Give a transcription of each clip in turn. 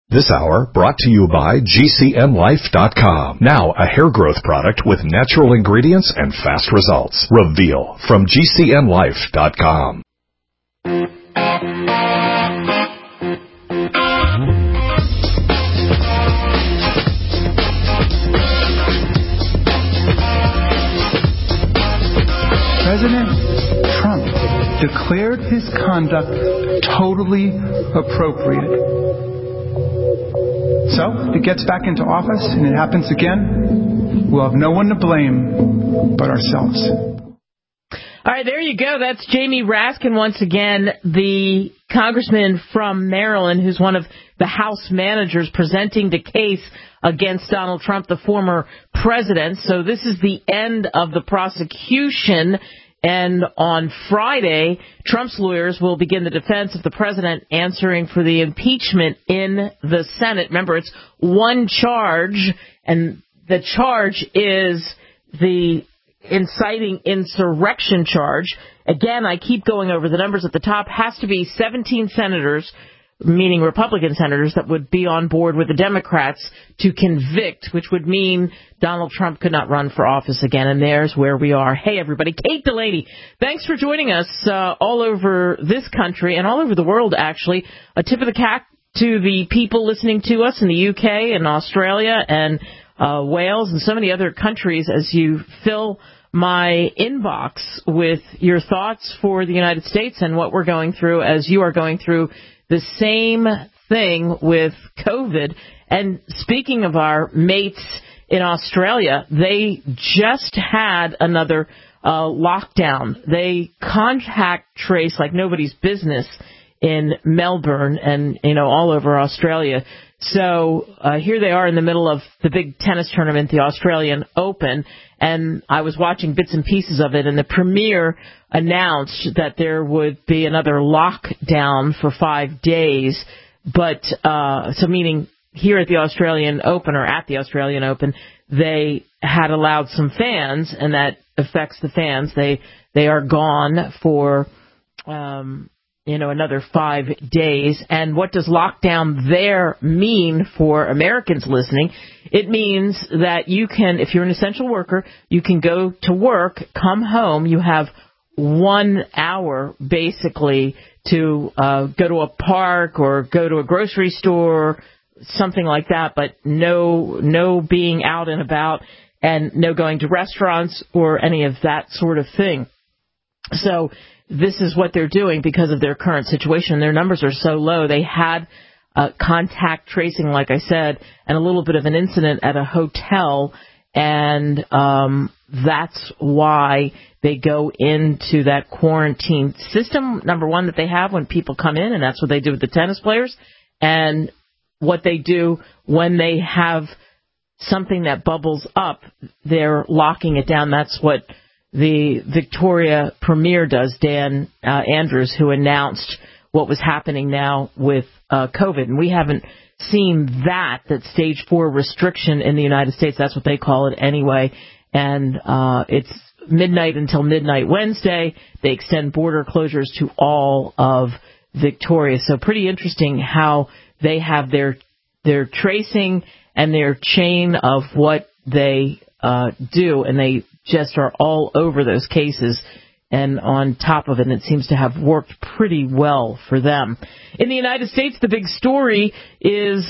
This hour brought to you by GCNlife.com. Now a hair growth product with natural ingredients and fast results. Reveal from GCNlife.com. President Trump declared his conduct totally appropriate. So, if he gets back into office and it happens again, we'll have no one to blame but ourselves. All right, there you go. That's Jamie Raskin once again, the congressman from Maryland, who's one of the House managers presenting the case against Donald Trump, the former president. So this is the end of the prosecution. And on Friday, Trump's lawyers will begin the defense of the president answering for the impeachment in the Senate. Remember, it's one charge, and the charge is the inciting insurrection charge. Again, I keep going over the numbers at the top. Has to be 17 senators, meaning Republican senators, that would be on board with the Democrats to convict, which would mean Donald Trump could not run for office again. And there's where we are. Hey, everybody. Kate Delaney, thanks for joining us all over this country and all over the world, actually. A tip of the cap to the people listening to us in the UK and Australia and Wales and so many other countries as you fill my inbox with your thoughts for the United States and what we're going through as you are going through the same thing with COVID. And speaking of our mates in Australia, they just had another lockdown. They contact trace like nobody's business in Melbourne and, all over Australia. So here they are in the middle of the big tennis tournament, the Australian Open, and I was watching bits and pieces of it, and the Premier announced that there would be another lockdown for 5 days, but so meaning here at the Australian Open, or at the Australian Open, they had allowed some fans, and that affects the fans. They are gone for another 5 days. And what does lockdown there mean for Americans listening? It means that you can, if you're an essential worker, you can go to work, come home, you have 1 hour basically to go to a park or go to a grocery store, something like that, but no being out and about and no going to restaurants or any of that sort of thing. So this is what they're doing because of their current situation. Their numbers are so low. They had contact tracing, like I said, and a little bit of an incident at a hotel, and that's why they go into that quarantine system, number one, that they have when people come in, and that's what they do with the tennis players, and what they do when they have something that bubbles up, they're locking it down. That's what the Victoria Premier does, Dan Andrews, who announced what was happening now with COVID. And we haven't seen that stage 4 restriction in the United States. That's what they call it anyway. And it's midnight until midnight Wednesday. They extend border closures to all of Victoria. So pretty interesting how they have their tracing and their chain of what they do, and they just are all over those cases. And on top of it, it seems to have worked pretty well for them. In the United States, the big story is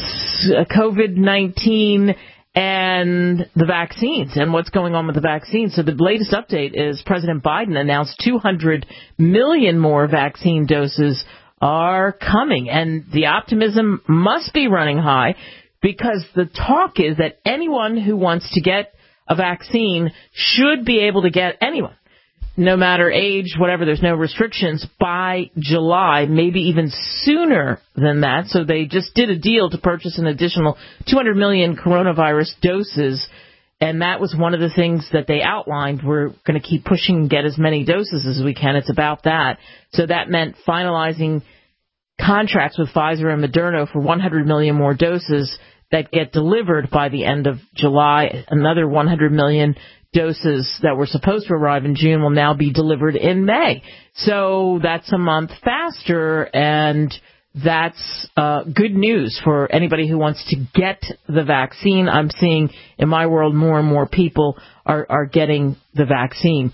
COVID-19 and the vaccines and what's going on with the vaccines. So the latest update is President Biden announced 200 million more vaccine doses are coming. And the optimism must be running high because the talk is that anyone who wants to get a vaccine should be able to get anyone, no matter age, whatever. There's no restrictions by July, maybe even sooner than that. So they just did a deal to purchase an additional 200 million coronavirus doses. And that was one of the things that they outlined. We're going to keep pushing and get as many doses as we can. It's about that. So that meant finalizing contracts with Pfizer and Moderna for 100 million more doses that get delivered by the end of July. Another 100 million doses that were supposed to arrive in June will now be delivered in May. So that's a month faster, and that's good news for anybody who wants to get the vaccine. I'm seeing in my world more and more people are getting the vaccine.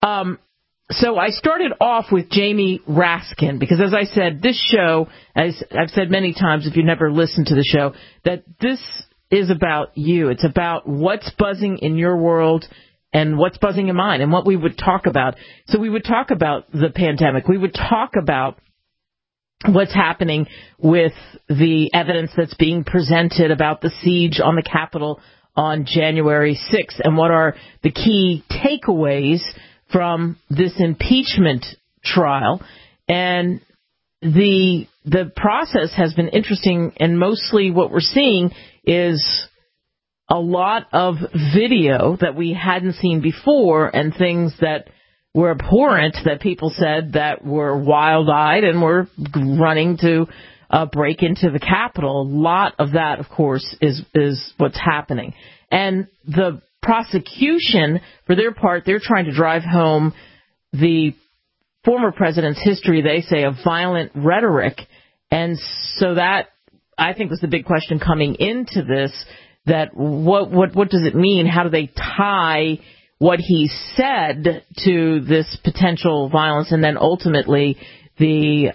So I started off with Jamie Raskin because, as I said, this show, as I've said many times, if you've never listened to the show, that this is about you. It's about what's buzzing in your world and what's buzzing in mine and what we would talk about. So we would talk about the pandemic. We would talk about what's happening with the evidence that's being presented about the siege on the Capitol on January 6th and what are the key takeaways from this impeachment trial. And the process has been interesting, and mostly what we're seeing is a lot of video that we hadn't seen before and things that were abhorrent that people said that were wild-eyed and were running to break into the Capitol. A lot of that, of course, is what's happening. And the prosecution, for their part, they're trying to drive home the former president's history, they say, of violent rhetoric. And so that, I think, was the big question coming into this, that what does it mean? How do they tie what he said to this potential violence and then ultimately the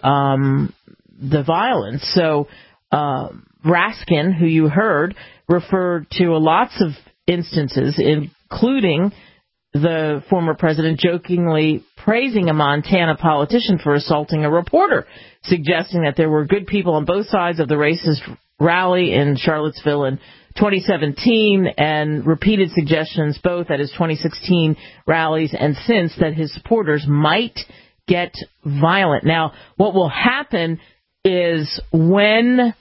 violence? So Raskin, who you heard, referred to lots of instances, including the former president jokingly praising a Montana politician for assaulting a reporter, suggesting that there were good people on both sides of the racist rally in Charlottesville in 2017, and repeated suggestions both at his 2016 rallies and since that his supporters might get violent. Now, what will happen is when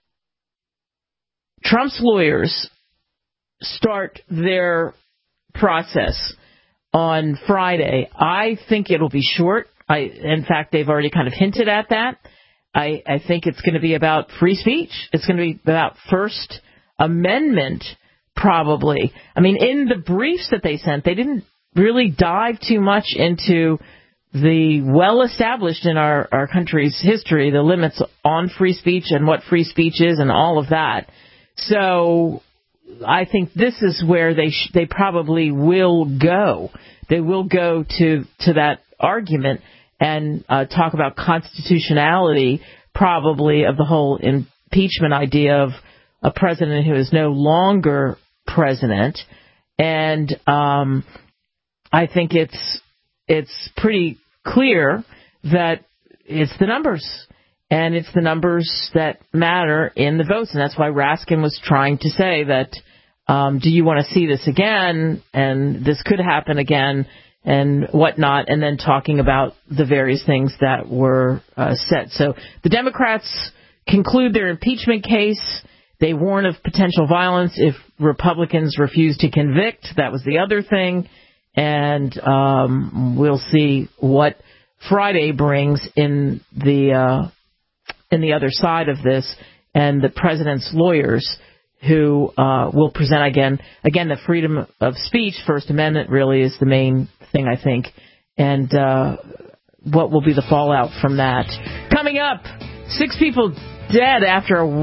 Trump's lawyers start their process on Friday, I think it'll be short. In fact, they've already kind of hinted at that. I think it's going to be about free speech. It's going to be about First Amendment, probably. I mean, in the briefs that they sent, they didn't really dive too much into the well-established in our country's history, the limits on free speech and what free speech is and all of that. So I think this is where they probably will go. They will go to that argument and talk about constitutionality, probably, of the whole impeachment idea of a president who is no longer president. And I think it's pretty clear that it's the numbers. And it's the numbers that matter in the votes. And that's why Raskin was trying to say that, do you want to see this again? And this could happen again and whatnot. And then talking about the various things that were said. So the Democrats conclude their impeachment case. They warn of potential violence if Republicans refuse to convict. That was the other thing. And we'll see what Friday brings in the other side of this, and the president's lawyers who will present again the freedom of speech. First Amendment really is the main thing, I think, and what will be the fallout from that. Coming up, 6 people dead after a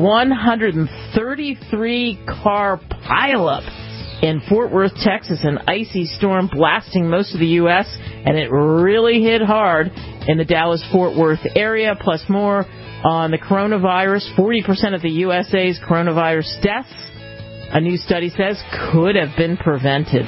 133-car pileup in Fort Worth, Texas. An icy storm blasting most of the U.S., and it really hit hard in the Dallas-Fort Worth area, plus more on the coronavirus. 40% of the USA's coronavirus deaths, a new study says, could have been prevented.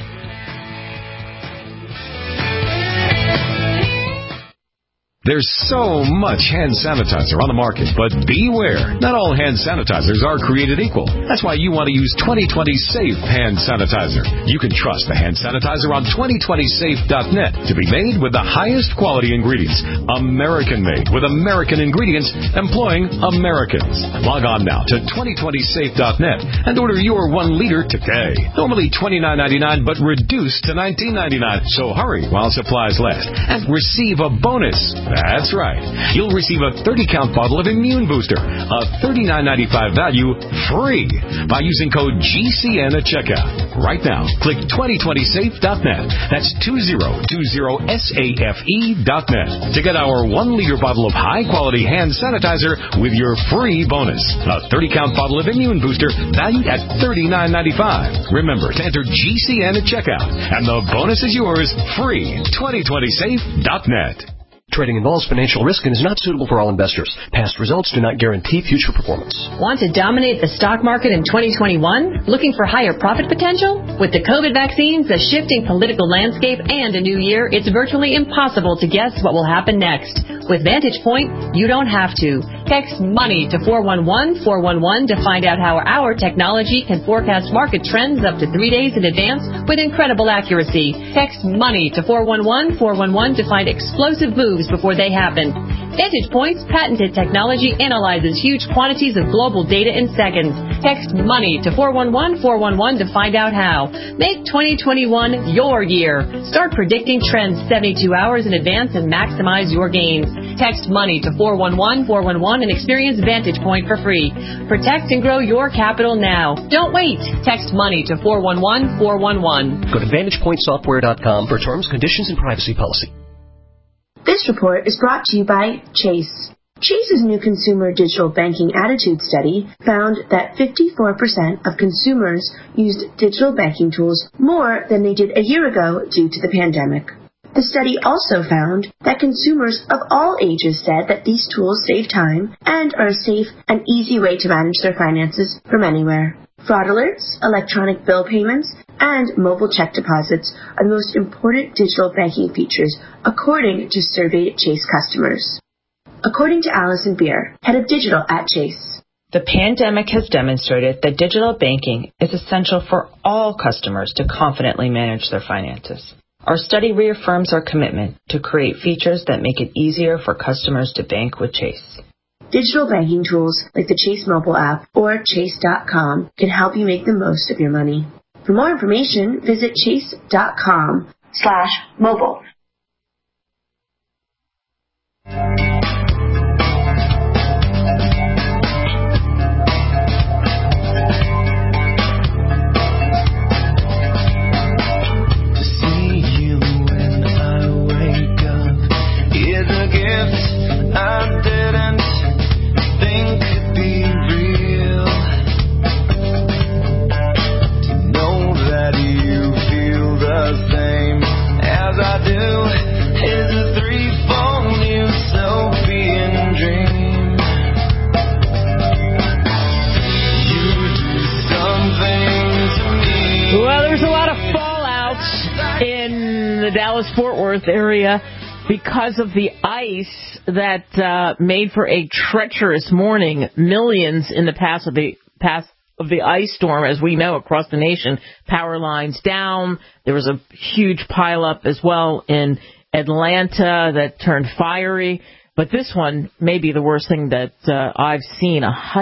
There's so much hand sanitizer on the market, but beware. Not all hand sanitizers are created equal. That's why you want to use 2020 Safe Hand Sanitizer. You can trust the hand sanitizer on 2020safe.net to be made with the highest quality ingredients. American-made with American ingredients employing Americans. Log on now to 2020safe.net and order your 1 liter today. Normally $29.99, but reduced to $19.99. So hurry while supplies last and receive a bonus. That's right. You'll receive a 30-count bottle of Immune Booster, a $39.95 value, free by using code GCN at checkout. Right now, click 2020safe.net. That's 2020safe.net to get our 1-liter bottle of high-quality hand sanitizer with your free bonus. A 30-count bottle of Immune Booster valued at $39.95. Remember to enter GCN at checkout, and the bonus is yours free. 2020safe.net. Trading involves financial risk and is not suitable for all investors. Past results do not guarantee future performance. Want to dominate the stock market in 2021? Looking for higher profit potential? With the COVID vaccines, a shifting political landscape, and a new year, it's virtually impossible to guess what will happen next. With Vantage Point, you don't have to. Text MONEY to 411-411 to find out how our technology can forecast market trends up to 3 days in advance with incredible accuracy. Text MONEY to 411-411 to find explosive moves before they happen. Vantage Point's patented technology analyzes huge quantities of global data in seconds. Text MONEY to 411-411 to find out how. Make 2021 your year. Start predicting trends 72 hours in advance and maximize your gains. Text MONEY to 411-411 and experience Vantage Point for free. Protect and grow your capital now. Don't wait. Text MONEY to 411-411. Go to VantagePointSoftware.com for terms, conditions, and privacy policy. This report is brought to you by Chase. Chase's new consumer digital banking attitude study found that 54% of consumers used digital banking tools more than they did a year ago due to the pandemic. The study also found that consumers of all ages said that these tools save time and are a safe and easy way to manage their finances from anywhere. Fraud alerts, electronic bill payments, and mobile check deposits are the most important digital banking features, according to surveyed Chase customers. According to Allison Beer, head of digital at Chase. The pandemic has demonstrated that digital banking is essential for all customers to confidently manage their finances. Our study reaffirms our commitment to create features that make it easier for customers to bank with Chase. Digital banking tools like the Chase mobile app or Chase.com can help you make the most of your money. For more information, visit Chase.com/mobile. The Dallas-Fort Worth area because of the ice that made for a treacherous morning. Millions in the path of the ice storm, as we know, across the nation. Power lines down. There was a huge pileup as well in Atlanta that turned fiery. But this one may be the worst thing that I've seen.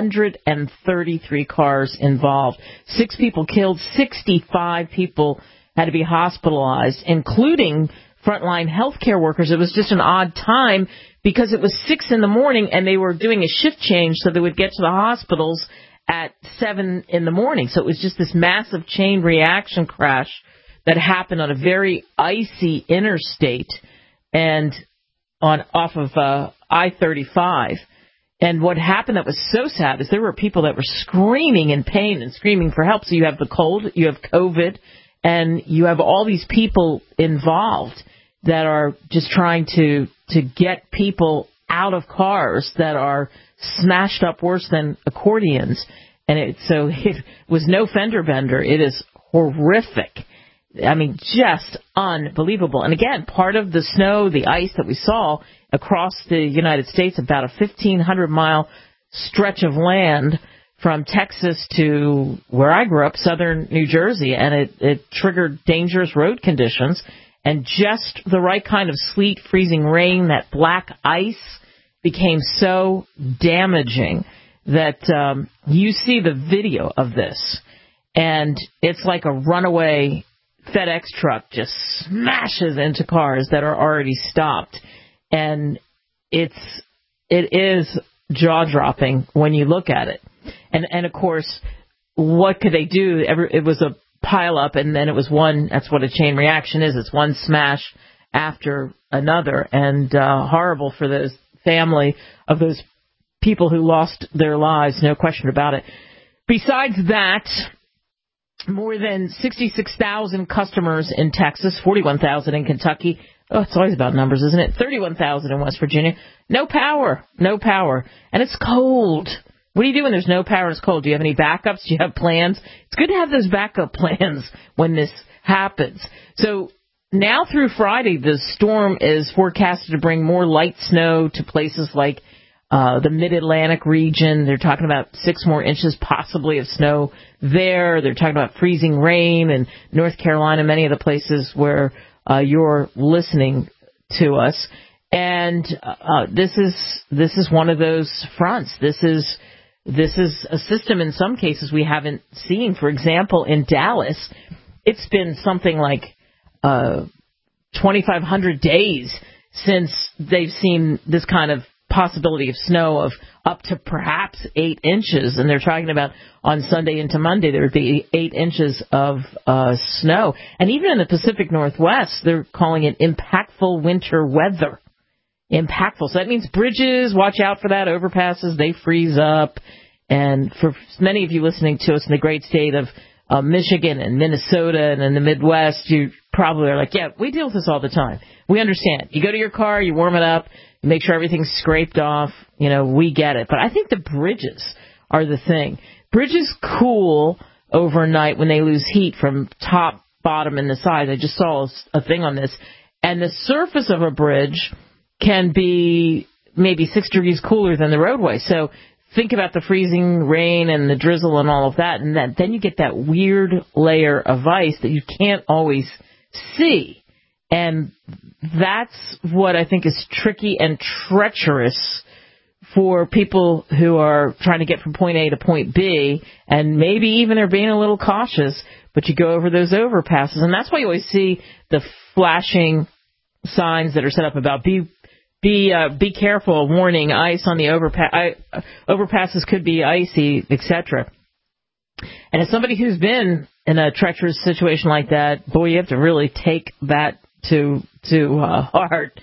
133 cars involved. 6 people killed. 65 people had to be hospitalized, including frontline healthcare workers. It was just an odd time because it was 6 in the morning and they were doing a shift change so they would get to the hospitals at 7 in the morning. So it was just this massive chain reaction crash that happened on a very icy interstate and off of I-35. And what happened that was so sad is there were people that were screaming in pain and screaming for help. So you have the cold, you have COVID, and you have all these people involved that are just trying to get people out of cars that are smashed up worse than accordions. And it was no fender bender. It is horrific. I mean, just unbelievable. And again, part of the snow, the ice that we saw across the United States, about a 1,500-mile stretch of land from Texas to where I grew up, southern New Jersey, and it triggered dangerous road conditions and just the right kind of sleet, freezing rain. That black ice became so damaging that you see the video of this, and it's like a runaway FedEx truck just smashes into cars that are already stopped. And it is jaw-dropping when you look at it. And of course, what could they do? It was a pile-up, and then it was one. That's what a chain reaction is. It's one smash after another, and horrible for those family of those people who lost their lives, no question about it. Besides that, more than 66,000 customers in Texas, 41,000 in Kentucky. Oh, it's always about numbers, isn't it? 31,000 in West Virginia. No power. And it's cold. What do you do when there's no power and it's cold? Do you have any backups? Do you have plans? It's good to have those backup plans when this happens. So now through Friday, the storm is forecasted to bring more light snow to places like the Mid-Atlantic region. They're talking about 6 more inches possibly of snow there. They're talking about freezing rain in North Carolina, many of the places where you're listening to us. And this is one of those fronts. This is a system in some cases we haven't seen. For example, in Dallas, it's been something like 2,500 days since they've seen this kind of possibility of snow of up to perhaps 8 inches. And they're talking about on Sunday into Monday there would be 8 inches of snow. And even in the Pacific Northwest, they're calling it impactful winter weather. Impactful. So that means bridges, watch out for that, overpasses, they freeze up. And for many of you listening to us in the great state of Michigan and Minnesota and in the Midwest, you probably are like, yeah, we deal with this all the time. We understand. You go to your car, you warm it up, you make sure everything's scraped off. You know, we get it. But I think the bridges are the thing. Bridges cool overnight when they lose heat from top, bottom, and the sides. I just saw a thing on this. And the surface of a bridge can be maybe 6 degrees cooler than the roadway. So think about the freezing rain and the drizzle and all of that, and then you get that weird layer of ice that you can't always see. And that's what I think is tricky and treacherous for people who are trying to get from point A to point B, and maybe even are being a little cautious, but you go over those overpasses. And that's why you always see the flashing signs that are set up about be careful, warning, ice on the overpasses could be icy, etc. And as somebody who's been in a treacherous situation like that, boy, you have to really take that to heart.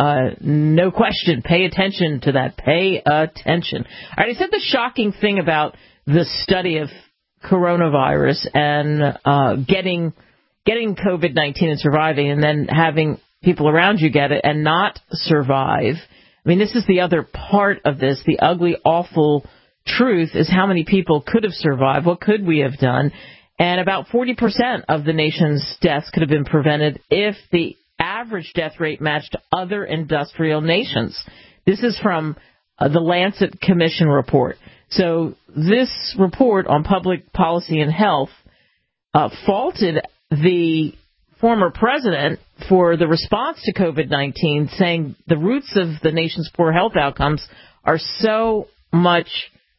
No question. Pay attention to that. Pay attention. All right, I said the shocking thing about the study of coronavirus and getting COVID-19 and surviving, and then having people around you get it and not survive. I mean, this is the other part of this. The ugly, awful truth is how many people could have survived. What could we have done? And about 40% of the nation's deaths could have been prevented if the average death rate matched other industrial nations. This is from the Lancet Commission report. So this report on public policy and health faulted the former president for the response to COVID-19, saying the roots of the nation's poor health outcomes are so much,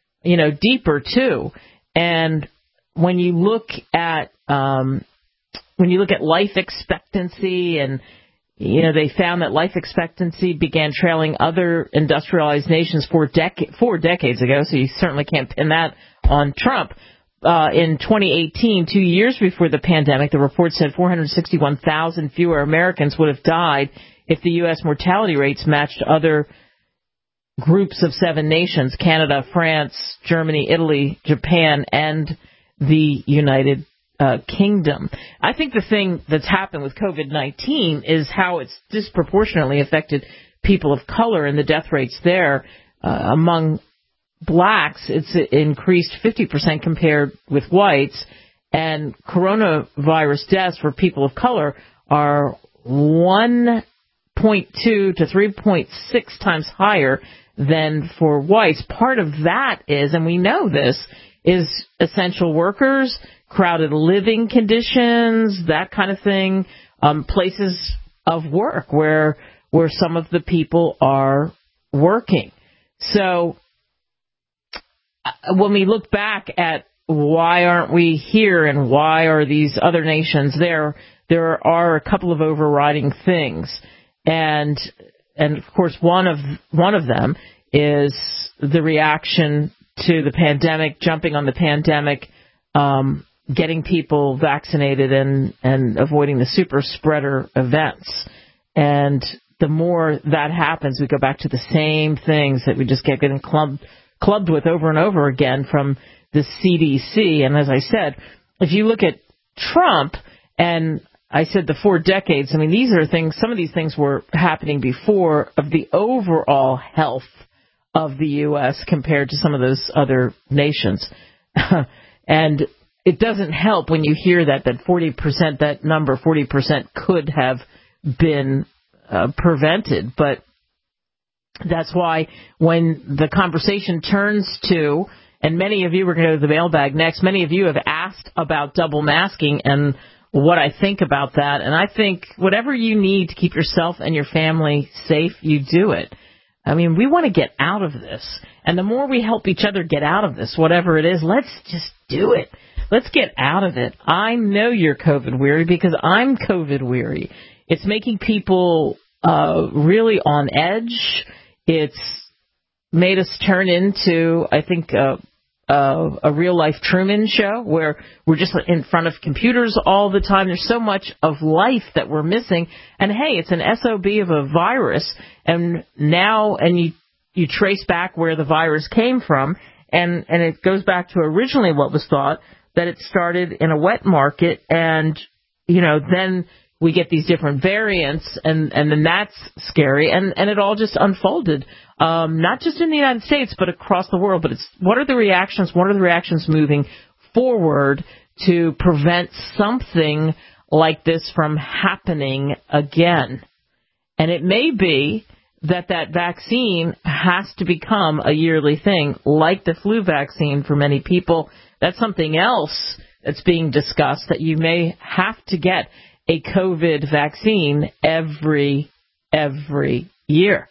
deeper too. And when you look at life expectancy, and they found that life expectancy began trailing other industrialized nations 4 decades ago. So you certainly can't pin that on Trump. In 2018, 2 years before the pandemic, the report said 461,000 fewer Americans would have died if the U.S. mortality rates matched other groups of 7 nations: Canada, France, Germany, Italy, Japan, and the United Kingdom. I think the thing that's happened with COVID-19 is how it's disproportionately affected people of color, and the death rates there among blacks, it's increased 50% compared with whites, and coronavirus deaths for people of color are 1.2 to 3.6 times higher than for whites. Part of that is, and we know this, is essential workers, crowded living conditions, that kind of thing, places of work where some of the people are working. So when we look back at why aren't we here and why are these other nations there are a couple of overriding things. And and of course one of them is the reaction to the pandemic, jumping on the pandemic, getting people vaccinated and avoiding the super spreader events. And the more that happens, we go back to the same things that we just get getting clubbed with over and over again from the CDC. And as I said, if you look at Trump, and I said the 4 decades, I mean, these are things, some of these things were happening before of the overall health of the U.S. compared to some of those other nations. And it doesn't help when you hear that 40%, that number, 40% could have been prevented. But that's why when the conversation turns to, and many of you, we're going to go to the mailbag next, many of you have asked about double masking and what I think about that. And I think whatever you need to keep yourself and your family safe, you do it. I mean, we want to get out of this. And the more we help each other get out of this, whatever it is, let's just do it. Let's get out of it. I know you're COVID weary because I'm COVID weary. It's making people really on edge. It's made us turn into, I think, a real-life Truman Show where we're just in front of computers all the time. There's so much of life that we're missing. And, hey, it's an SOB of a virus, and now you trace back where the virus came from, and it goes back to originally what was thought, that it started in a wet market, and, you know, then we get these different variants, and then that's scary, and it all just unfolded, not just in the United States, but across the world. But it's what are the reactions moving forward to prevent something like this from happening again? And it may be that vaccine has to become a yearly thing, like the flu vaccine for many people. That's something else that's being discussed, that you may have to get a COVID vaccine every year.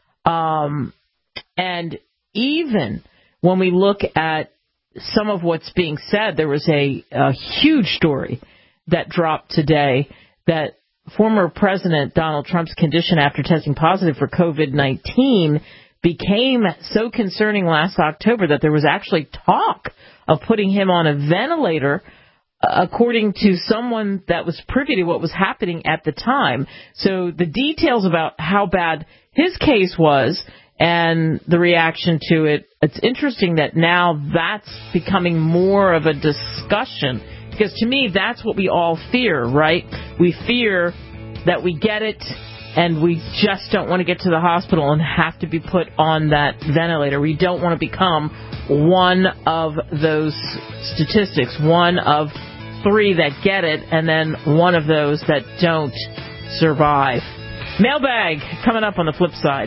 And even when we look at some of what's being said, there was a huge story that dropped today that former President Donald Trump's condition after testing positive for COVID-19 became so concerning last October that there was actually talk of putting him on a ventilator, according to someone that was privy to what was happening at the time. So the details about how bad his case was and the reaction to it, it's interesting that now that's becoming more of a discussion, because to me that's what we all fear, right? We fear that we get it and we just don't want to get to the hospital and have to be put on that ventilator. We don't want to become one of those statistics, one of 3 that get it, and then one of those that don't survive. Mailbag coming up on the flip side.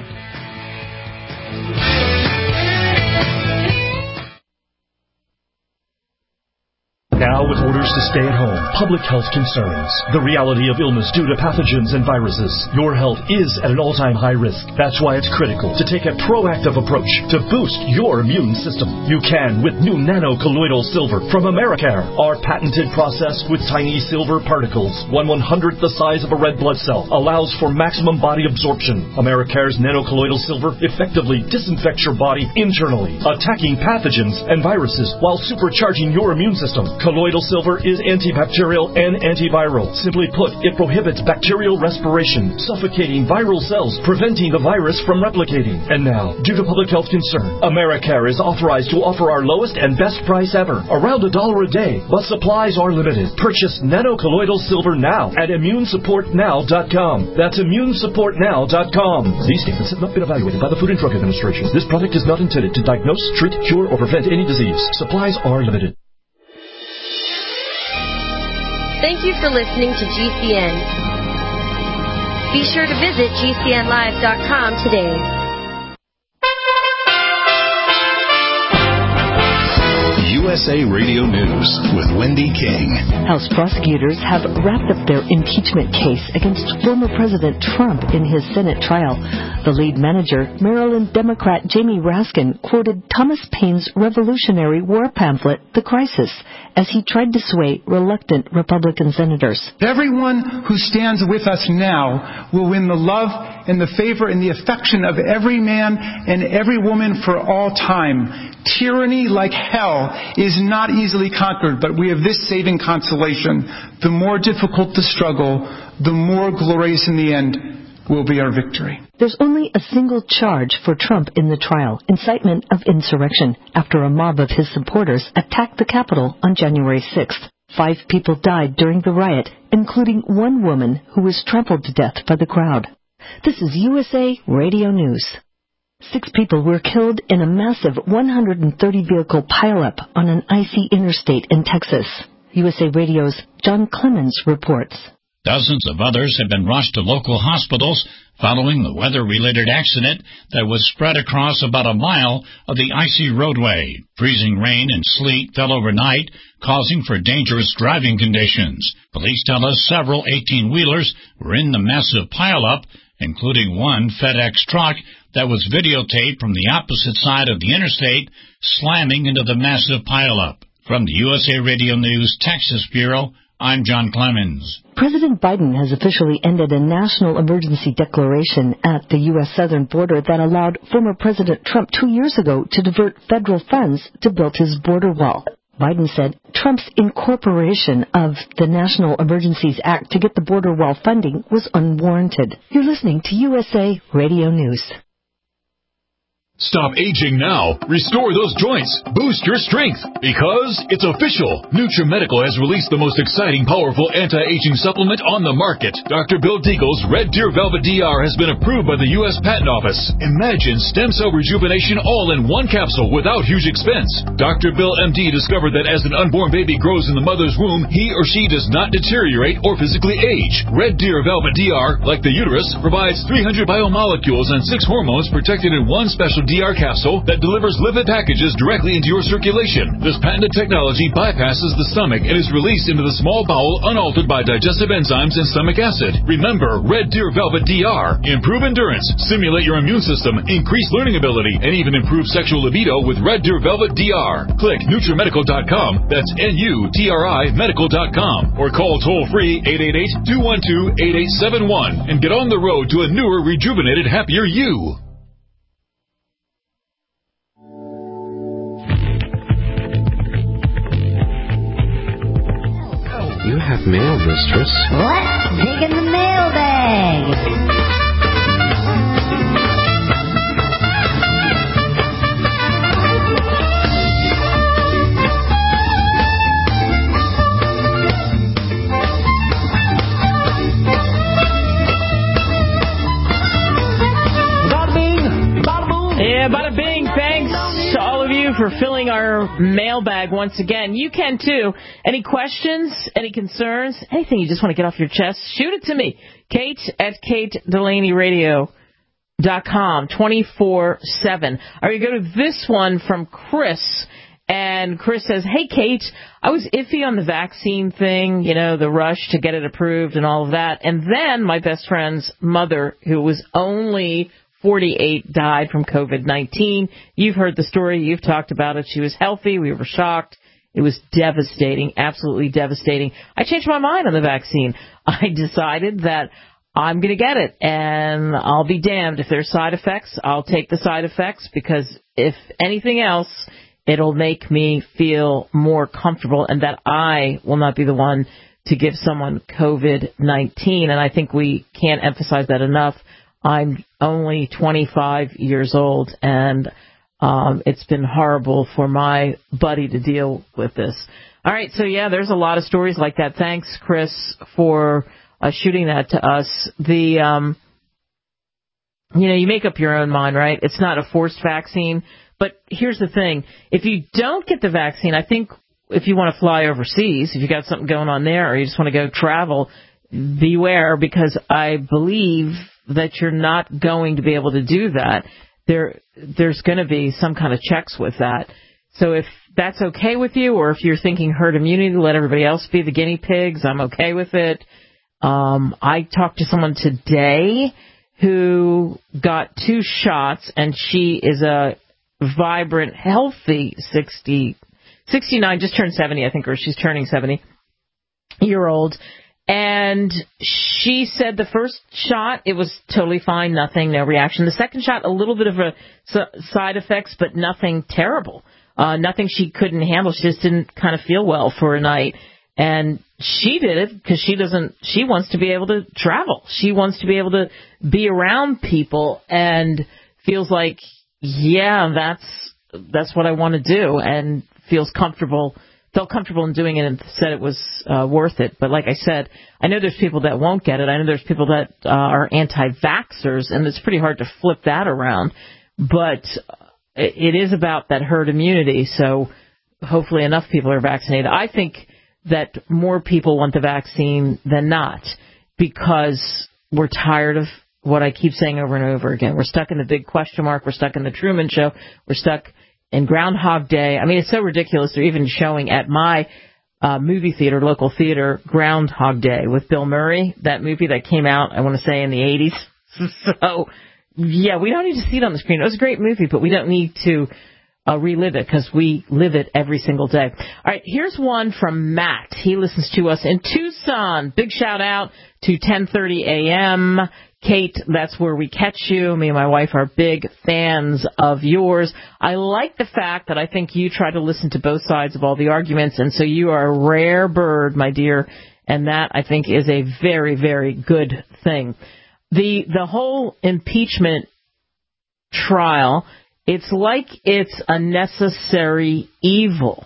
Now, with orders to stay at home, public health concerns, the reality of illness due to pathogens and viruses, your health is at an all-time high risk. That's why it's critical to take a proactive approach to boost your immune system. You can with new nano-colloidal silver from Americare. Our patented process with tiny silver particles, 1/100th the size of a red blood cell, allows for maximum body absorption. Americare's nano-colloidal silver effectively disinfects your body internally, attacking pathogens and viruses while supercharging your immune system. Colloidal silver is antibacterial and antiviral. Simply put, it prohibits bacterial respiration, suffocating viral cells, preventing the virus from replicating. And now, due to public health concern, Americare is authorized to offer our lowest and best price ever, around $1 a day, but supplies are limited. Purchase nano-colloidal silver now at ImmuneSupportNow.com. That's ImmuneSupportNow.com. These statements have not been evaluated by the Food and Drug Administration. This product is not intended to diagnose, treat, cure, or prevent any disease. Supplies are limited. Thank you for listening to GCN. Be sure to visit GCNlive.com today. USA Radio News with Wendy King. House prosecutors have wrapped up their impeachment case against former President Trump in his Senate trial. The lead manager, Maryland Democrat Jamie Raskin, quoted Thomas Paine's Revolutionary War pamphlet, The Crisis, as he tried to sway reluctant Republican senators. Everyone who stands with us now will win the love and the favor and the affection of every man and every woman for all time. Tyranny, like hell, is not easily conquered, but we have this saving consolation. The more difficult the struggle, the more glorious in the end will be our victory. There's only a single charge for Trump in the trial, incitement of insurrection, after a mob of his supporters attacked the Capitol on January 6th. 5 people died during the riot, including one woman who was trampled to death by the crowd. This is USA Radio News. 6 people were killed in a massive 130-vehicle pileup on an icy interstate in Texas. USA Radio's John Clemens reports. Dozens of others have been rushed to local hospitals following the weather-related accident that was spread across about a mile of the icy roadway. Freezing rain and sleet fell overnight, causing for dangerous driving conditions. Police tell us several 18-wheelers were in the massive pileup, including one FedEx truck that was videotaped from the opposite side of the interstate, slamming into the massive pileup. From the USA Radio News Texas Bureau, I'm John Clemens. President Biden has officially ended a national emergency declaration at the U.S. southern border that allowed former President Trump 2 years ago to divert federal funds to build his border wall. Biden said Trump's incorporation of the National Emergencies Act to get the border wall funding was unwarranted. You're listening to USA Radio News. Stop aging now. Restore those joints. Boost your strength. Because it's official. NutriMedical has released the most exciting, powerful anti-aging supplement on the market. Dr. Bill Deagle's Red Deer Velvet DR has been approved by the U.S. Patent Office. Imagine stem cell rejuvenation all in one capsule without huge expense. Dr. Bill MD discovered that as an unborn baby grows in the mother's womb, he or she does not deteriorate or physically age. Red Deer Velvet DR, like the uterus, provides 300 biomolecules and 6 hormones protected in one special DR capsule that delivers lipid packages directly into your circulation. This patented technology bypasses the stomach and is released into the small bowel unaltered by digestive enzymes and stomach acid. Remember, Red Deer Velvet DR. Improve endurance, stimulate your immune system, increase learning ability, and even improve sexual libido with Red Deer Velvet DR. Click NutriMedical.com, that's NUTRI Medical.com, or call toll-free 888-212-8871 and get on the road to a newer, rejuvenated, happier you. You have mail, mistress. Let's dig in the mailbag. Bada bing, bada boom. Yeah, bada bing. Thanks to all of you for filling our mailbag once again. You can too. Any questions, any concerns, anything you just want to get off your chest, shoot it to me. Kate at KateDelaneyRadio.com, 24/7. All right, go to this one from Chris. And Chris says, hey, Kate, I was iffy on the vaccine thing, you know, the rush to get it approved and all of that. And then my best friend's mother, who was only 48, died from COVID-19. You've heard the story. You've talked about it. She was healthy. We were shocked. It was devastating, absolutely devastating. I changed my mind on the vaccine. I decided that I'm going to get it, and I'll be damned. If there's side effects, I'll take the side effects, because if anything else, it'll make me feel more comfortable and that I will not be the one to give someone COVID-19. And I think we can't emphasize that enough. I'm only 25 years old, and it's been horrible for my buddy to deal with this. All right, so yeah, there's a lot of stories like that. Thanks, Chris, for shooting that to us. You make up your own mind, right? It's not a forced vaccine. But here's the thing. If you don't get the vaccine, I think if you want to fly overseas, if you got something going on there, or you just want to go travel, beware, because I believe that you're not going to be able to do that. There's going to be some kind of checks with that. So if that's okay with you, or if you're thinking herd immunity, let everybody else be the guinea pigs, I'm okay with it. I talked to someone today who got 2 shots, and she is a vibrant, healthy 69, just turned 70, I think, or she's turning 70-year-old. And she said the first shot, it was totally fine, nothing, no reaction. The second shot, a little bit of a side effects, but nothing terrible. Nothing she couldn't handle. She just didn't kind of feel well for a night. And she did it because she wants to be able to travel. She wants to be able to be around people and feels like, yeah, that's what I want to do, and felt comfortable in doing it and said it was worth it. But like I said, I know there's people that won't get it. I know there's people that are anti-vaxxers, and it's pretty hard to flip that around. But it is about that herd immunity, so hopefully enough people are vaccinated. I think that more people want the vaccine than not, because we're tired of what I keep saying over and over again. We're stuck in the big question mark. We're stuck in the Truman Show. We're stuck in Groundhog Day. I mean, it's so ridiculous. They're even showing at my movie theater, local theater, Groundhog Day with Bill Murray, that movie that came out, I want to say, in the 80s. So, yeah, we don't need to see it on the screen. It was a great movie, but we don't need to relive it because we live it every single day. All right, here's one from Matt. He listens to us in Tucson. Big shout out to 10:30 a.m. Kate, that's where we catch you. Me and my wife are big fans of yours. I like the fact that I think you try to listen to both sides of all the arguments, and so you are a rare bird, my dear, and that, I think, is a very, very good thing. The whole impeachment trial, it's like it's a necessary evil.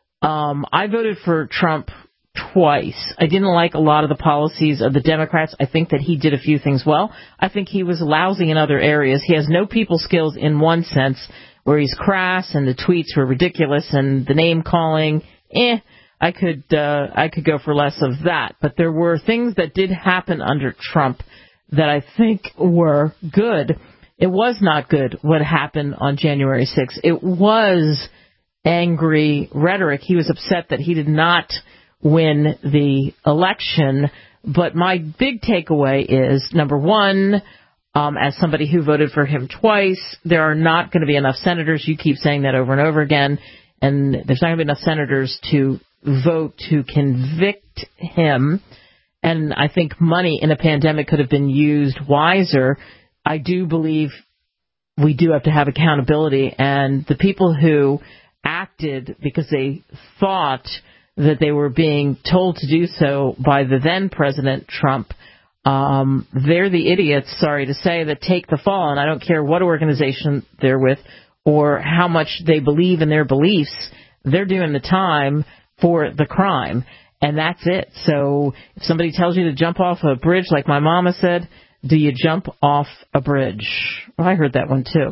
I voted for Trump twice. I didn't like a lot of the policies of the Democrats. I think that he did a few things well. I think he was lousy in other areas. He has no people skills in one sense, where he's crass and the tweets were ridiculous and the name calling, I could go for less of that. But there were things that did happen under Trump that I think were good. It was not good what happened on January 6th. It was angry rhetoric. He was upset that he did not win the election. But my big takeaway is, number one, as somebody who voted for him twice, there are not going to be enough senators. You keep saying that over and over again. And there's not going to be enough senators to vote to convict him. And I think money in a pandemic could have been used wiser. I do believe we do have to have accountability. And the people who acted because they thought that they were being told to do so by the then President Trump, they're the idiots, sorry to say, that take the fall. And I don't care what organization they're with or how much they believe in their beliefs. They're doing the time for the crime. And that's it. So if somebody tells you to jump off a bridge, like my mama said, do you jump off a bridge? Well, I heard that one too.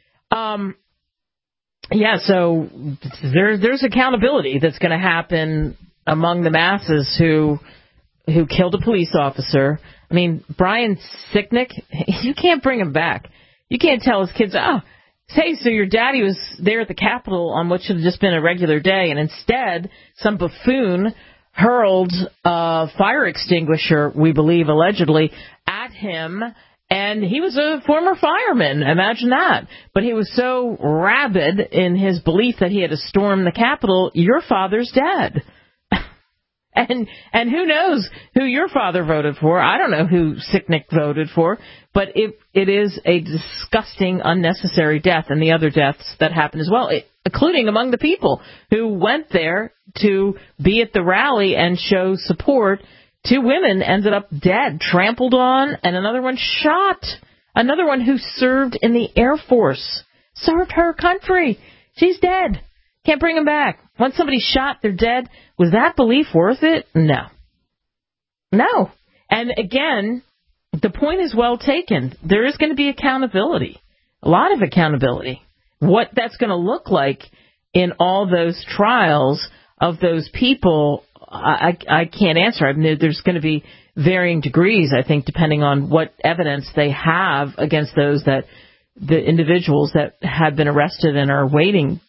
So there's accountability that's going to happen among the masses who killed a police officer. I mean, Brian Sicknick, you can't bring him back. You can't tell his kids, hey, so your daddy was there at the Capitol on what should have just been a regular day, and instead some buffoon hurled a fire extinguisher, we believe, allegedly, at him. And he was a former fireman. Imagine that. But he was so rabid in his belief that he had to storm the Capitol. Your father's dead. And who knows who your father voted for. I don't know who Sicknick voted for. But it is a disgusting, unnecessary death, and the other deaths that happened as well, including among the people who went there to be at the rally and show support. 2 women ended up dead, trampled on, and another one shot. Another one who served in the Air Force, served her country. She's dead. Can't bring them back. Once somebody's shot, they're dead. Was that belief worth it? No. And again, the point is well taken. There is going to be accountability, a lot of accountability. What that's going to look like in all those trials of those people, I can't answer. I mean, there's going to be varying degrees, I think, depending on what evidence they have against those the individuals that have been arrested and are waiting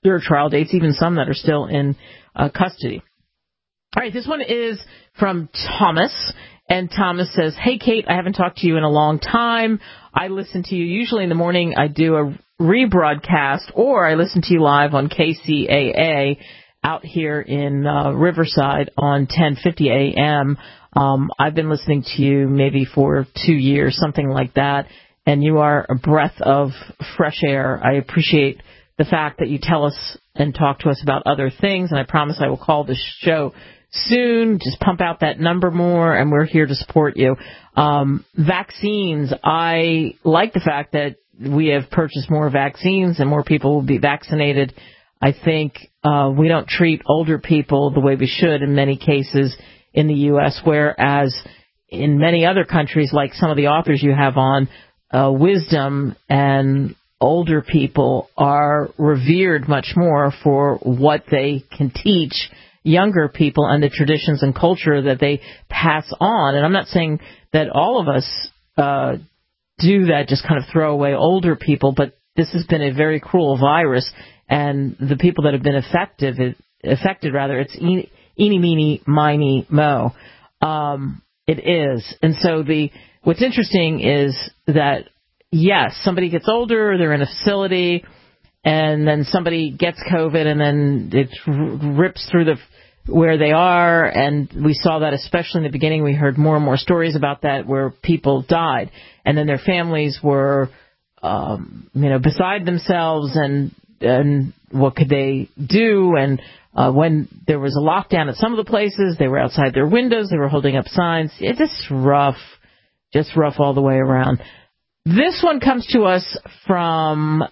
There are trial dates, even some that are still in custody. All right, this one is from Thomas, and Thomas says, "Hey, Kate, I haven't talked to you in a long time. I listen to you usually in the morning. I do a rebroadcast, or I listen to you live on KCAA out here in Riverside on 1050 a.m. I've been listening to you maybe for 2 years, something like that, and you are a breath of fresh air. I appreciate the fact that you tell us and talk to us about other things, and I promise I will call the show soon. Just pump out that number more, and we're here to support you. Vaccines, I like the fact that we have purchased more vaccines and more people will be vaccinated. I think we don't treat older people the way we should in many cases in the U.S., whereas in many other countries, like some of the authors you have on, wisdom and older people are revered much more for what they can teach younger people and the traditions and culture that they pass on. And I'm not saying that all of us do that, just kind of throw away older people, but this has been a very cruel virus, and the people that have been affected, it's eeny, meeny, miny, mo. It is. And so what's interesting is that, yes, somebody gets older, they're in a facility, and then somebody gets COVID, and then it rips through where they are, and we saw that especially in the beginning. We heard more and more stories about that where people died, and then their families were, beside themselves, and what could they do? And when there was a lockdown at some of the places, they were outside their windows, they were holding up signs. It's just rough all the way around. This one comes to us from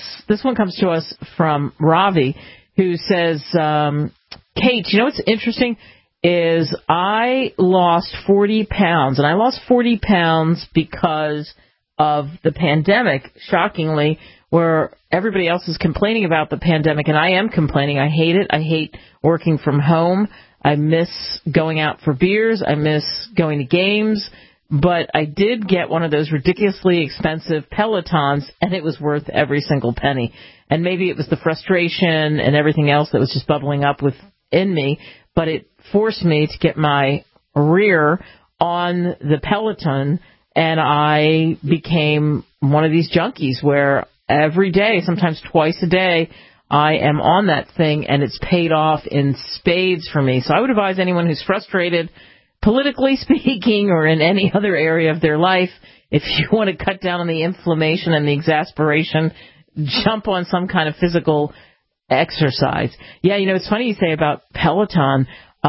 Ravi, who says, Kate, you know what's interesting is I lost 40 pounds, and I lost 40 pounds because of the pandemic, shockingly, where everybody else is complaining about the pandemic, and I am complaining. I hate it. I hate working from home. I miss going out for beers. I miss going to games. But I did get one of those ridiculously expensive Pelotons, and it was worth every single penny. And maybe it was the frustration and everything else that was just bubbling up within me, but it forced me to get my rear on the Peloton, and I became one of these junkies where every day, sometimes twice a day, I am on that thing, and it's paid off in spades for me. So I would advise anyone who's frustrated, politically speaking, or in any other area of their life, if you want to cut down on the inflammation and the exasperation, jump on some kind of physical exercise. Yeah, it's funny you say about Peloton.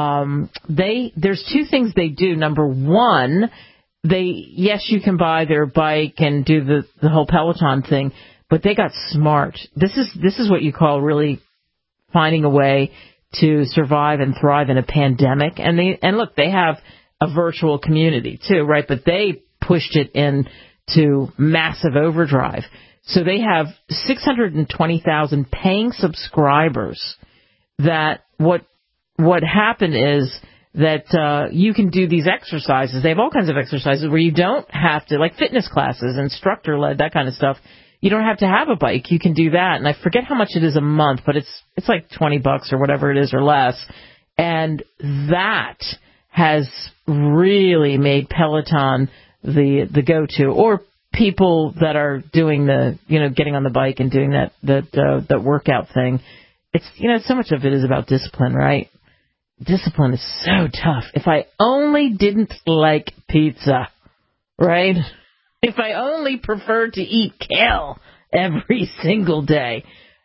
There's two things they do. Number one, yes, you can buy their bike and do the whole Peloton thing, but they got smart. This is what you call really finding a way to survive and thrive in a pandemic. And look, they have a virtual community too, right? But they pushed it into massive overdrive. So they have 620,000 paying subscribers. That what happened is that you can do these exercises. They have all kinds of exercises where you don't have to, like fitness classes, instructor-led, that kind of stuff. You don't have to have a bike. You can do that. And I forget how much it is a month, but it's like $20 or whatever it is or less. And that has really made Peloton the go-to, or people that are doing getting on the bike and doing that workout thing. It's, so much of it is about discipline, right? Discipline is so tough. If I only didn't like pizza, right? If I only preferred to eat kale every single day,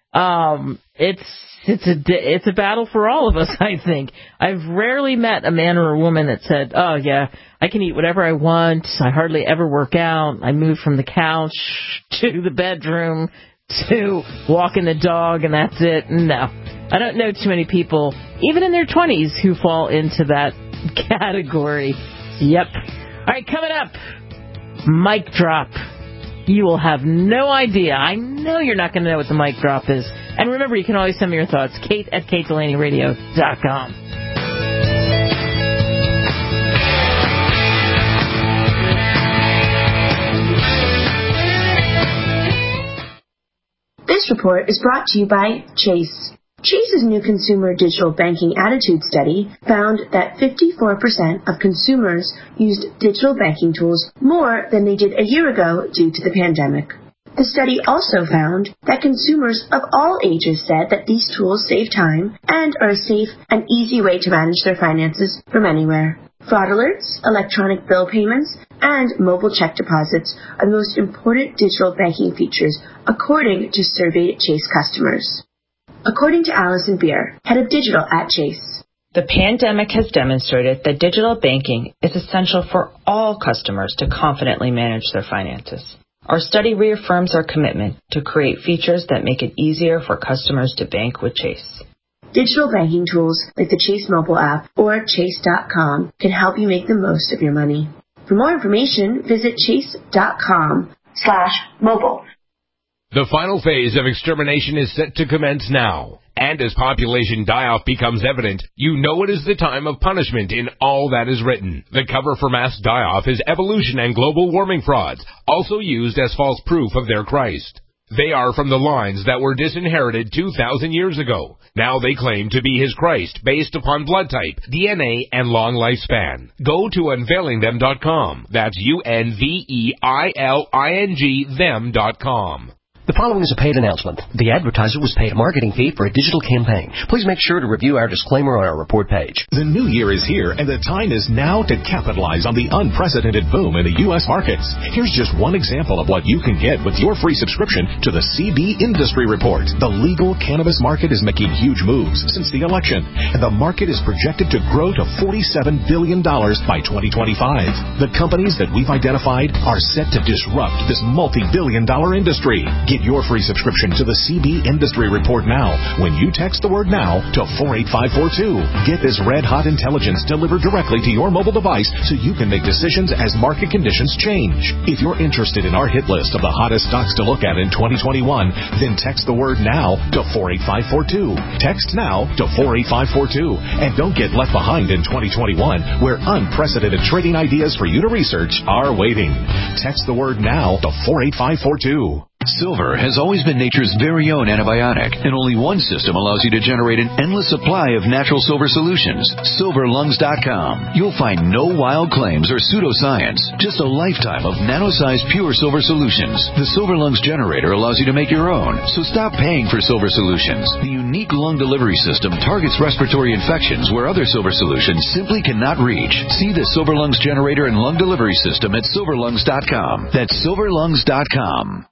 it's a battle for all of us, I think. I've rarely met a man or a woman that said, oh, yeah, I can eat whatever I want. I hardly ever work out. I move from the couch to the bedroom to walking the dog, and that's it. No, I don't know too many people, even in their 20s, who fall into that category. Yep. All right, coming up, mic drop. You will have no idea. I know you're not going to know what the mic drop is. And remember, you can always send me your thoughts. Kate@KateDelaneyRadio.com. This This report is brought to you by Chase. Chase's new consumer digital banking attitude study found that 54% of consumers used digital banking tools more than they did a year ago due to the pandemic. The study also found that consumers of all ages said that these tools save time and are a safe and easy way to manage their finances from anywhere. Fraud alerts, electronic bill payments, and mobile check deposits are the most important digital banking features according to surveyed Chase customers. According to Allison Beer, head of digital at Chase. The pandemic has demonstrated that digital banking is essential for all customers to confidently manage their finances. Our study reaffirms our commitment to create features that make it easier for customers to bank with Chase. Digital banking tools like the Chase mobile app or Chase.com can help you make the most of your money. For more information, visit Chase.com/mobile. The final phase of extermination is set to commence now. And as population die-off becomes evident, you know it is the time of punishment in all that is written. The cover for mass die-off is evolution and global warming frauds, also used as false proof of their Christ. They are from the lines that were disinherited 2,000 years ago. Now they claim to be his Christ based upon blood type, DNA, and long lifespan. Go to unveilingthem.com. That's UNVEILING them.com. The following is a paid announcement. The advertiser was paid a marketing fee for a digital campaign. Please make sure to review our disclaimer on our report page. The new year is here, and the time is now to capitalize on the unprecedented boom in the U.S. markets. Here's just one example of what you can get with your free subscription to the CB Industry Report. The legal cannabis market is making huge moves since the election, and the market is projected to grow to $47 billion by 2025. The companies that we've identified are set to disrupt this multi-billion-dollar industry. Get your free subscription to the CB Industry Report now when you text the word NOW to 48542. Get this red-hot intelligence delivered directly to your mobile device so you can make decisions as market conditions change. If you're interested in our hit list of the hottest stocks to look at in 2021, then text the word NOW to 48542. Text NOW to 48542. And don't get left behind in 2021 where unprecedented trading ideas for you to research are waiting. Text the word NOW to 48542. Silver has always been nature's very own antibiotic, and only one system allows you to generate an endless supply of natural silver solutions. SilverLungs.com. You'll find no wild claims or pseudoscience, just a lifetime of nano-sized pure silver solutions. The Silver Lungs generator allows you to make your own, so stop paying for silver solutions. The unique lung delivery system targets respiratory infections where other silver solutions simply cannot reach. See the Silver Lungs generator and lung delivery system at SilverLungs.com. That's SilverLungs.com.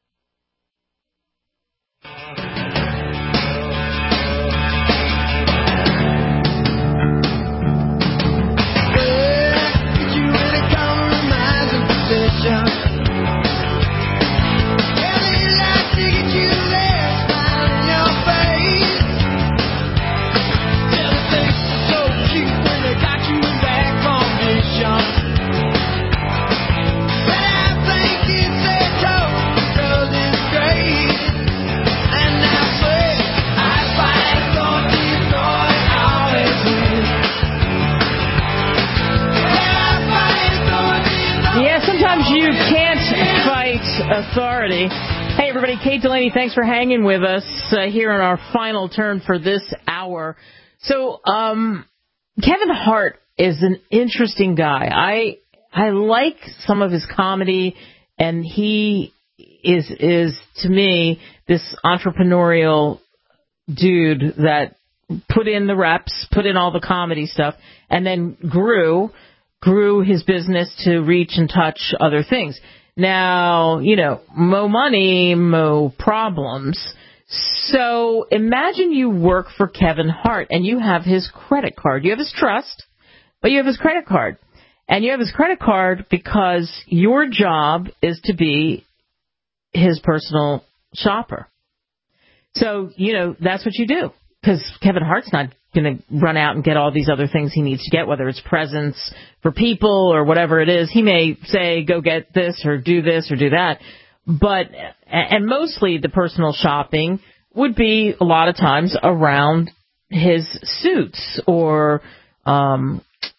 Authority. Hey, everybody. Kate Delaney, thanks for hanging with us here in our final turn for this hour. So, Kevin Hart is an interesting guy. I like some of his comedy, and he is to me this entrepreneurial dude that put in the reps, put in all the comedy stuff, and then grew his business to reach and touch other things. Now, mo money, mo problems. So imagine you work for Kevin Hart and you have his credit card. You have his trust, but you have his credit card. And you have his credit card because your job is to be his personal shopper. So, that's what you do. Because Kevin Hart's not going to run out and get all these other things he needs to get, whether it's presents for people or whatever it is. He may say, go get this or do that. But, and mostly the personal shopping would be a lot of times around his suits or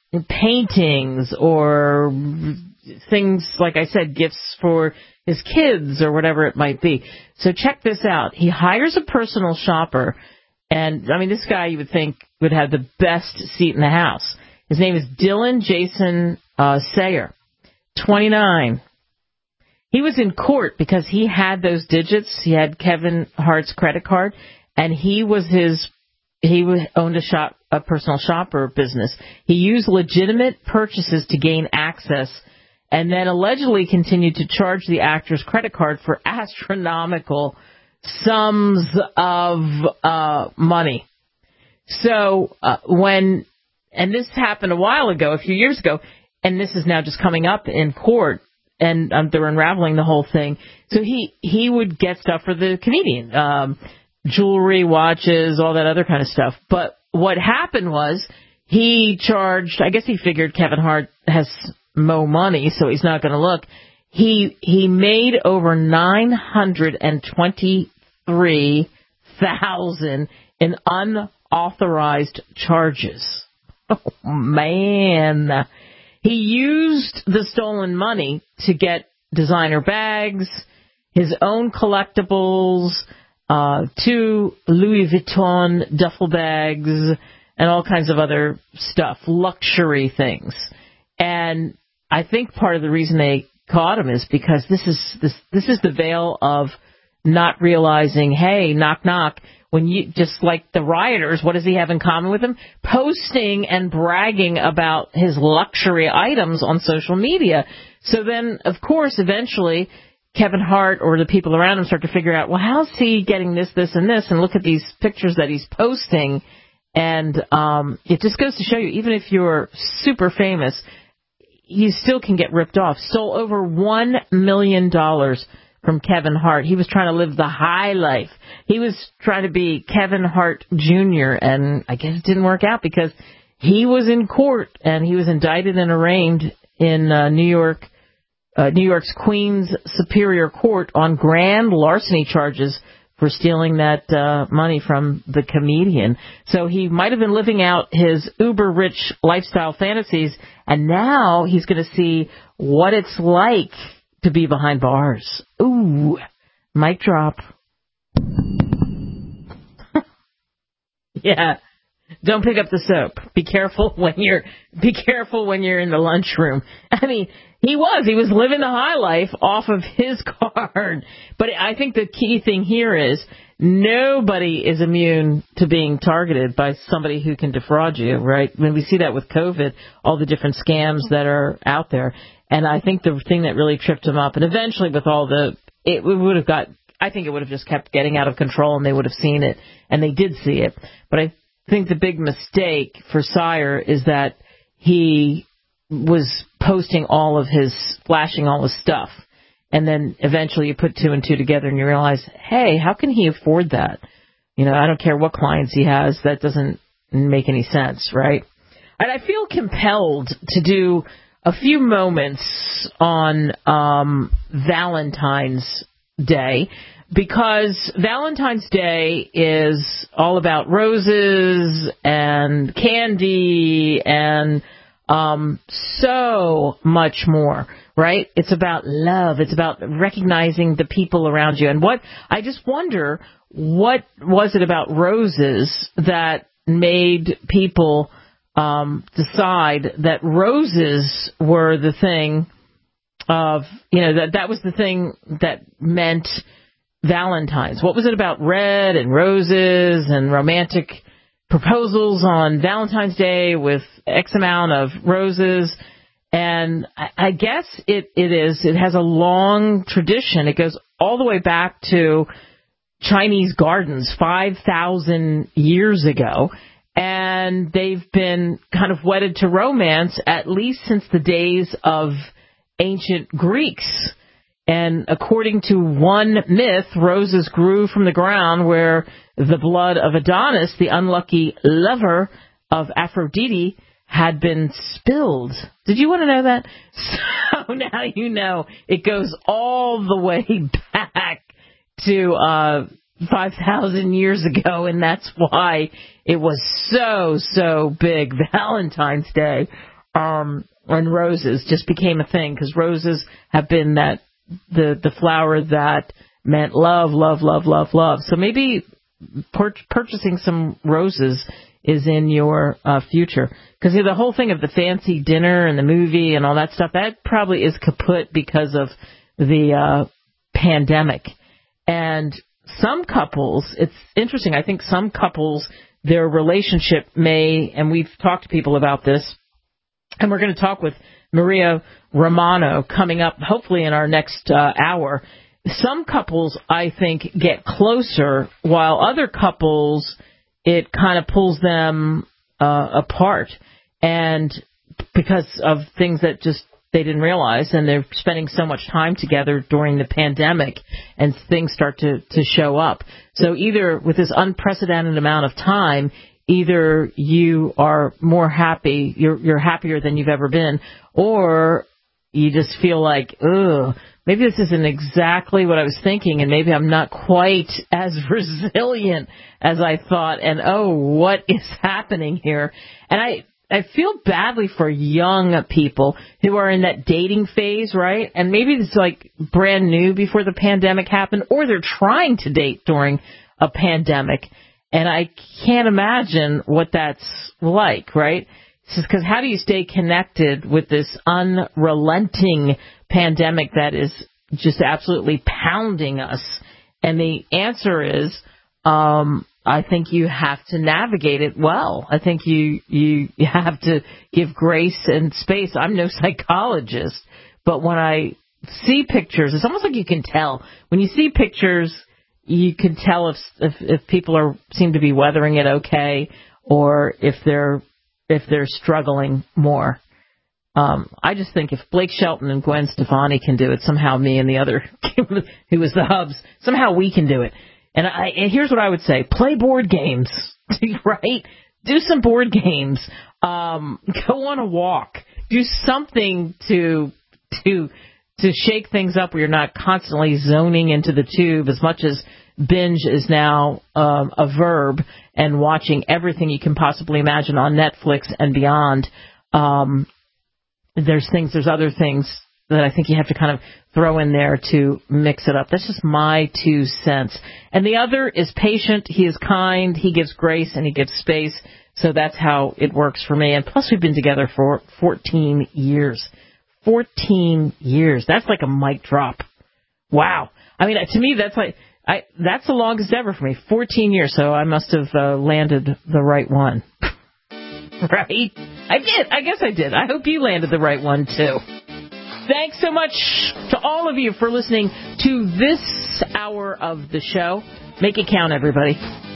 paintings or things, like I said, gifts for his kids or whatever it might be. So check this out. He hires a personal shopper, and, I mean, this guy you would think would have the best seat in the house. His name is Dylan Jason Sayer, 29. He was in court because he had those digits. He had Kevin Hart's credit card, and he owned a personal shopper business. He used legitimate purchases to gain access, and then allegedly continued to charge the actor's credit card for astronomical sums of money. So and this happened a while ago, a few years ago, and this is now just coming up in court, and they're unraveling the whole thing. So he would get stuff for the comedian, jewelry, watches, all that other kind of stuff. But what happened was he charged, I guess he figured Kevin Hart has mo money, so he's not going to look. He made over $923,000 in unauthorized charges. Oh, man. He used the stolen money to get designer bags, his own collectibles, 2 Louis Vuitton duffel bags, and all kinds of other stuff, luxury things. And I think part of the reason they caught him is because this is the veil of not realizing, hey, knock, knock. When you, just like the rioters, what does he have in common with them? Posting and bragging about his luxury items on social media. So then, of course, eventually, Kevin Hart or the people around him start to figure out, well, how's he getting this, this, and this? And look at these pictures that he's posting. And it just goes to show you, even if you're super famous, you still can get ripped off. Stole over $1 million from Kevin Hart. He was trying to live the high life. He was trying to be Kevin Hart Jr., and I guess it didn't work out because he was in court, and he was indicted and arraigned in New York's Queens Superior Court on grand larceny charges for stealing that money from the comedian. So he might have been living out his uber-rich lifestyle fantasies, and now he's going to see what it's like to be behind bars. Ooh, mic drop. Yeah. Don't pick up the soap. Be careful when you're in the lunchroom. I mean, he was living the high life off of his card. But I think the key thing here is nobody is immune to being targeted by somebody who can defraud you, right? When we see that with COVID, all the different scams that are out there. And I think the thing that really tripped him up, and eventually with all I think it would have just kept getting out of control, and they would have seen it, and they did see it. But I think the big mistake for Sayer is that he was flashing all his stuff. And then eventually you put 2 and 2 together and you realize, hey, how can he afford that? You know, I don't care what clients he has. That doesn't make any sense, right? And I feel compelled to do a few moments on Valentine's Day, because Valentine's Day is all about roses and candy and so much more, right? It's about love. It's about recognizing the people around you. And I just wonder, what was it about roses that made people decide that roses were the thing of, that was the thing that meant Valentine's? What was it about red and roses and romantic proposals on Valentine's Day with X amount of roses? And I guess it has a long tradition. It goes all the way back to Chinese gardens 5,000 years ago. And they've been kind of wedded to romance at least since the days of ancient Greeks. And according to one myth, roses grew from the ground where the blood of Adonis, the unlucky lover of Aphrodite, had been spilled. Did you want to know that? So now you know. It goes all the way back to 5,000 years ago, and that's why it was so big, Valentine's Day. and roses just became a thing because roses have been the flower that meant love, love, love, love, love. So maybe purchasing some roses is in your future. Because the whole thing of the fancy dinner and the movie and all that stuff, that probably is kaput because of the pandemic. And some couples, it's interesting, I think some couples, their relationship may, and we've talked to people about this, and we're going to talk with Maria Romano coming up, hopefully in our next hour. Some couples, I think, get closer, while other couples, it kind of pulls them apart, and because of things that just they didn't realize, and they're spending so much time together during the pandemic, and things start to show up. So either with this unprecedented amount of time, either you are more happy, you're happier than you've ever been, or you just feel like, ugh, maybe this isn't exactly what I was thinking, and maybe I'm not quite as resilient as I thought, and oh, what is happening here? And I feel badly for young people who are in that dating phase, right? And maybe it's like brand new before the pandemic happened, or they're trying to date during a pandemic. And I can't imagine what that's like, right? Because how do you stay connected with this unrelenting pandemic that is just absolutely pounding us? And the answer is, I think you have to navigate it well. I think you have to give grace and space. I'm no psychologist, but when I see pictures, it's almost like you can tell. When you see pictures, you can tell if people seem to be weathering it okay, or if they're struggling more. I just think if Blake Shelton and Gwen Stefani can do it, somehow me and the other who was the hubs, somehow we can do it. And here's what I would say: play board games, right? Do some board games. Go on a walk. Do something to shake things up where you're not constantly zoning into the tube. As much as binge is now a verb, and watching everything you can possibly imagine on Netflix and beyond, there's other things that I think you have to kind of throw in there to mix it up. That's just my 2 cents. And the other is patient. He is kind. He gives grace and he gives space. So that's how it works for me. And plus, we've been together for 14 years. 14 years. That's like a mic drop. Wow. I mean, to me, that's the longest ever for me. 14 years. So I must have landed the right one. Right? I did. I guess I did. I hope you landed the right one, too. Thanks so much to all of you for listening to this hour of the show. Make it count, everybody.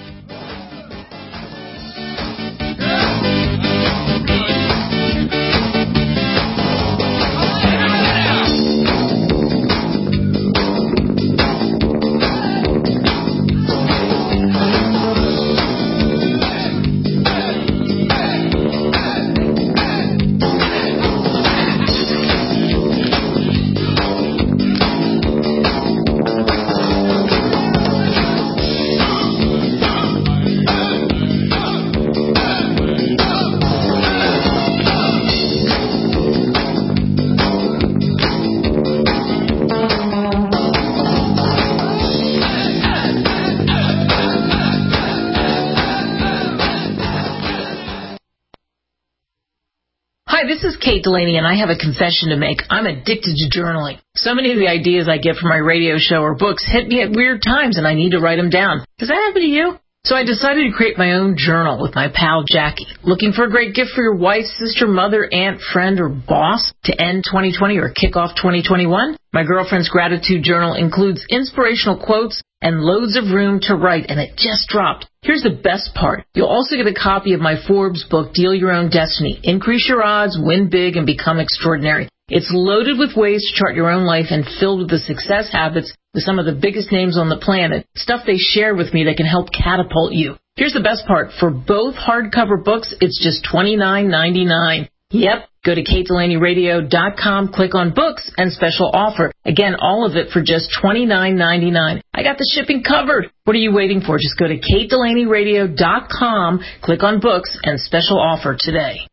This is Kate Delaney, and I have a confession to make. I'm addicted to journaling. So many of the ideas I get from my radio show or books hit me at weird times, and I need to write them down. Does that happen to you? So I decided to create my own journal with my pal Jackie. Looking for a great gift for your wife, sister, mother, aunt, friend, or boss to end 2020 or kick off 2021? My girlfriend's gratitude journal includes inspirational quotes and loads of room to write, and it just dropped. Here's the best part. You'll also get a copy of my Forbes book, Deal Your Own Destiny. Increase your odds, win big, and become extraordinary. It's loaded with ways to chart your own life and filled with the success habits with some of the biggest names on the planet, stuff they share with me that can help catapult you. Here's the best part. For both hardcover books, it's just $29.99. Yep. Go to KateDelaneyRadio.com, click on books, and special offer. Again, all of it for just $29.99. I got the shipping covered. What are you waiting for? Just go to KateDelaneyRadio.com, click on books, and special offer today.